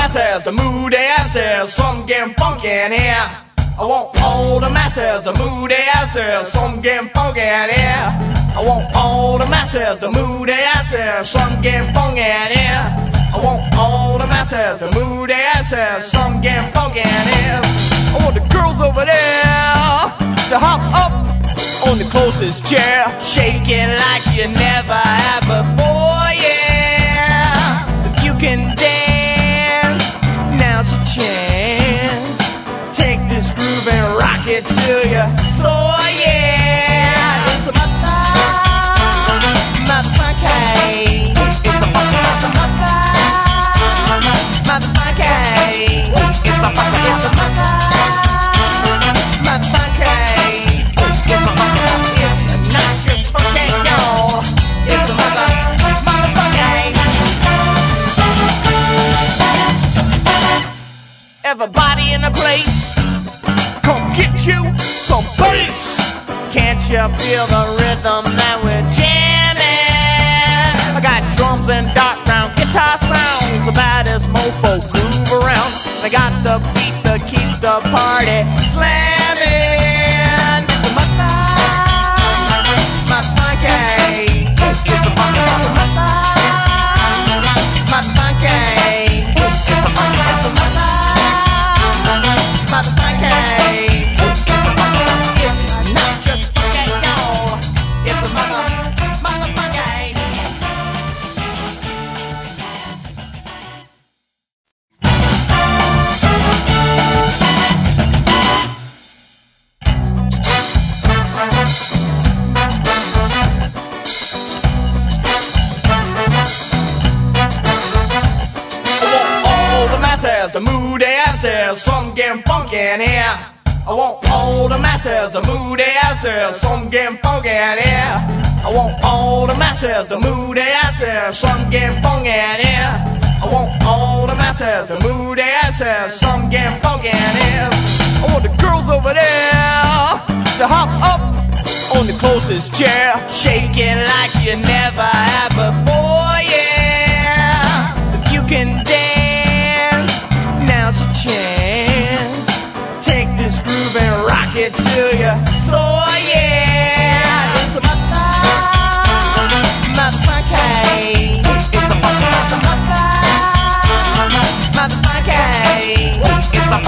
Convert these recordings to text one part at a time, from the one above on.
masses, the moody asses, some getting funky in here. I want all the masses, the moody asses, some getting funky in here. I want all the masses, the moody asses, some getting funky in here. I want all the masses, the moody asses, some getting funky in here. I want the girls over there to hop up on the closest chair, shaking like you never have before, yeah. If you can dance, now's your chance. Take this groove and rock it to you. So yeah, it's a motherfucker. It's a motherfucker. It's a motherfucker. It's not just funky, y'all. It's a motherfucker. Everybody in the place, come get you some bass. Can't you feel the rhythm that we're jamming? I got drums and dark brown guitar sounds, about as mofo groove around. I got the beat to keep the party slamming. It's a motherfucker. It's a motherfucker. It's not just funky, y'all. It's a motherfucker. The moody asses, some getting funky in here. I want all the masses, the moody asses, some getting funky in here. I want all the masses, the moody asses, some getting funky in here. I want all the masses, the moody asses, some getting funky in here. I want the girls over there to hop up on the closest chair, shaking like you never have before, yeah. If you can dance, now's your chance. Take this groove and rock it to you. So yeah, it's a motherfucker. It's a motherfucker. It's a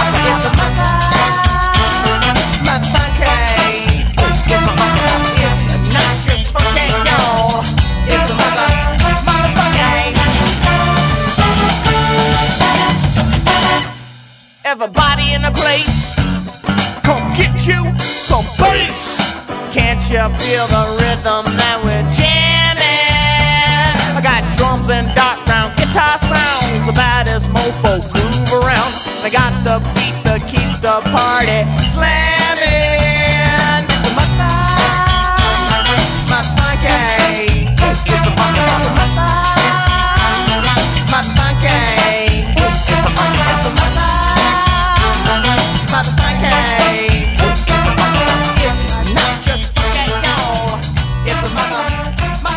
It's not just funky, y'all. It's a motherfucker. Everybody in the place, come get you some bass. Can't you feel the rhythm that we're jamming? I got drums and dark brown guitar sounds, about as mofo groove around. I got the beat to keep the party slamming. It's a motherfucker. It's a motherfucker. It's not just funky, y'all. It's a motherfucker.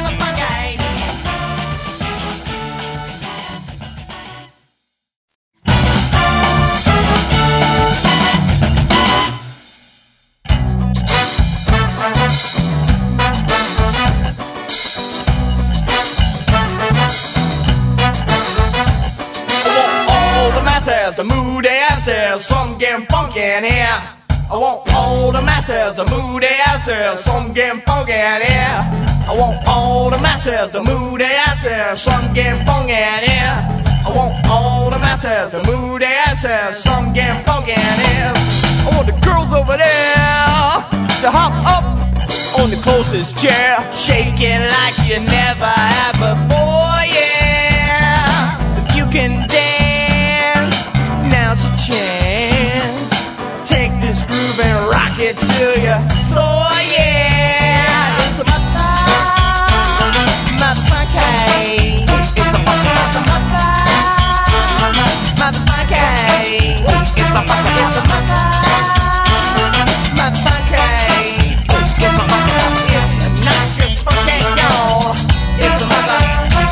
The moody asses, some getting funky in here. I want all the masses, the moody asses, some getting funky in here. I want all the masses, the moody asses, some getting funky in here. I want all the masses, the moody asses, some getting funky in here. I want the girls over there to hop up on the closest chair, shaking like you never have before, yeah. If you can dance, now's your chance. Take this groove and rock it to you. So yeah, it's a motherfucker. It's a motherfucker. It's a motherfucker. It's not just funky, y'all. It's a motherfucker.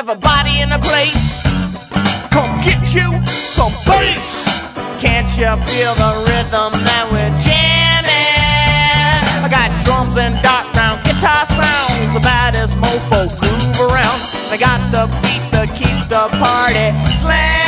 Everybody in the place, come get you some bass. Can't you feel the rhythm that we're jamming? I got drums and dark brown guitar sounds, about as mofo groove around. I got the beat to keep the party slamming.